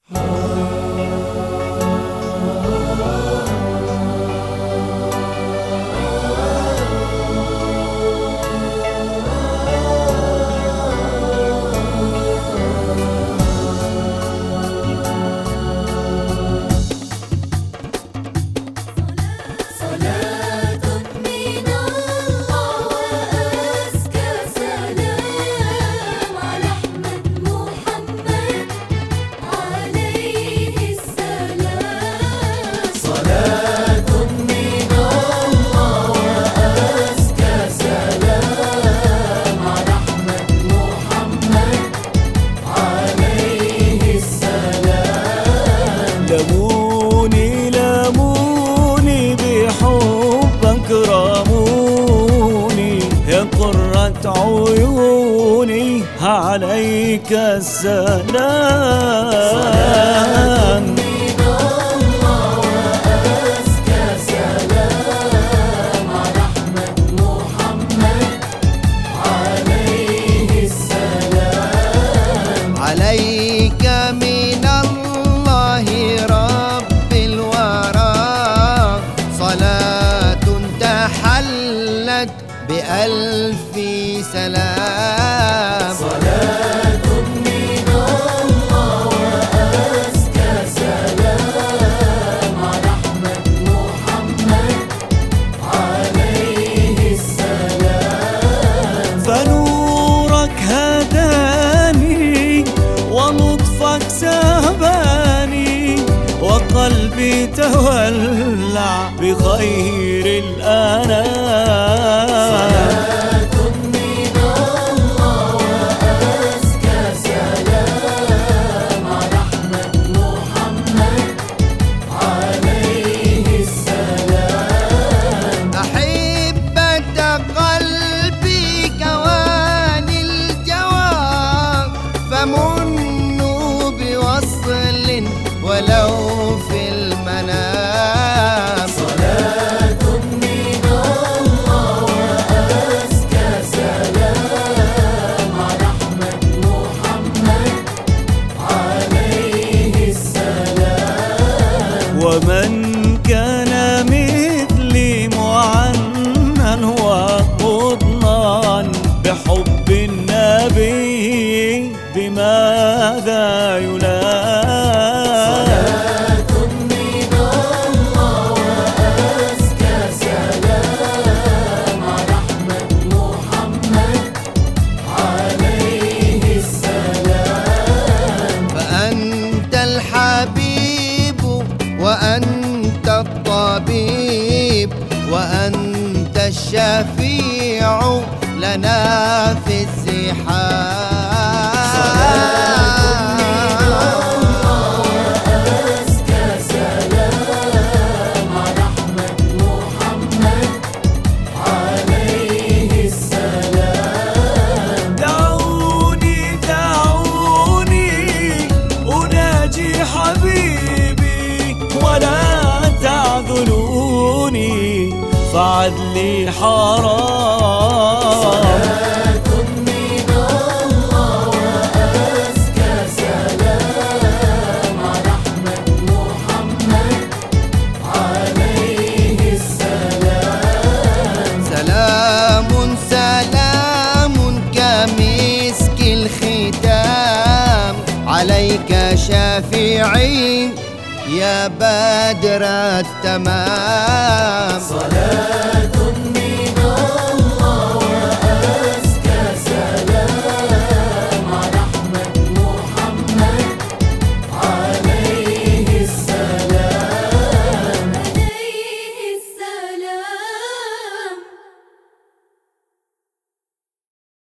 لموني بحبك راموني يا قرة عيوني عليك السلام. عليك من الله رب الورى صلاة تحلت بألف سلام. صلاة من الله وأزكى سلام على أحمد محمد عليه السلام. فنورك هداني ولطفك سباني وقلبي تولع بخير الأنام. صلاة من الله وأزكى سلام على أحمد محمد عليه السلام. أحبة قلبي كواني الجواب فمنوا بوصل ولو في المنام. صلاة من الله وأزكى سلام على أحمد محمد عليه السلام. ومن كان مثلي معنى وقضنان بحب النبي بماذا يلام. وأنت الطبيب وأنت الشفيع لنا في الزحام. صلاة من الله وأزكى سلام على أحمد محمد عليه السلام. دعوني أناجي حبيبي ولا تعذلوني فعدلي حرام. صلاة من الله وأزكى سلام على أحمد محمد عليه السلام. سلام سلام كمسك الختام عليك شافعي يا بدر التمام.